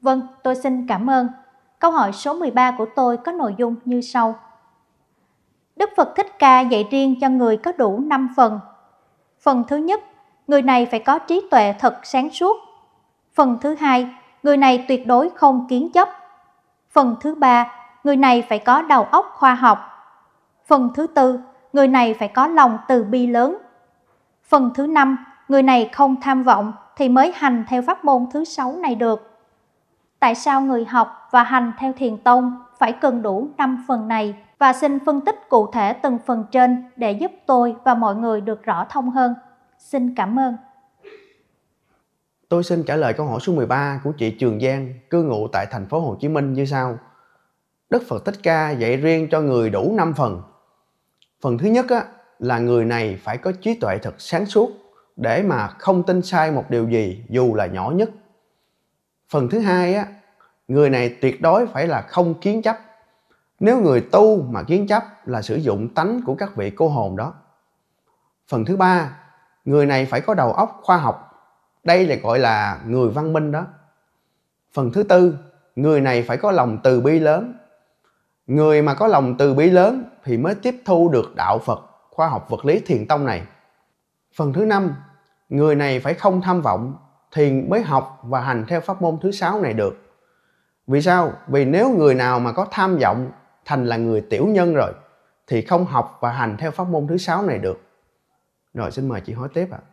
Vâng, tôi xin cảm ơn. Câu hỏi số 13 của tôi có nội dung như sau. Đức Phật Thích Ca dạy riêng cho người có đủ 5 phần. Phần thứ nhất, người này phải có trí tuệ thật sáng suốt. Phần thứ hai, người này tuyệt đối không kiến chấp. Phần thứ ba, người này phải có đầu óc khoa học. Phần thứ tư, người này phải có lòng từ bi lớn. Phần thứ năm, người này không tham vọng thì mới hành theo pháp môn thứ 6 này được. Tại sao người học và hành theo Thiền tông phải cần đủ 5 phần này? Và xin phân tích cụ thể từng phần trên để giúp tôi và mọi người được rõ thông hơn. Xin cảm ơn. Tôi xin trả lời câu hỏi số 13 của chị Trường Giang, cư ngụ tại thành phố Hồ Chí Minh như sau. Đức Phật Thích Ca dạy riêng cho người đủ 5 phần. Phần thứ nhất là người này phải có trí tuệ thật sáng suốt để mà không tin sai một điều gì dù là nhỏ nhất. Phần thứ hai người này tuyệt đối phải là không kiến chấp. Nếu người tu mà kiến chấp là sử dụng tánh của các vị cô hồn đó. Phần thứ ba, người này phải có đầu óc khoa học. Đây là gọi là người văn minh đó. Phần thứ tư, người này phải có lòng từ bi lớn. Người mà có lòng từ bi lớn thì mới tiếp thu được đạo Phật, khoa học vật lý Thiền tông này. Phần thứ năm, người này phải không tham vọng thì mới học và hành theo pháp môn thứ 6 này được. Vì sao? Vì nếu người nào mà có tham vọng thành là người tiểu nhân rồi thì không học và hành theo pháp môn thứ 6 này được. Rồi xin mời chị hỏi tiếp ạ.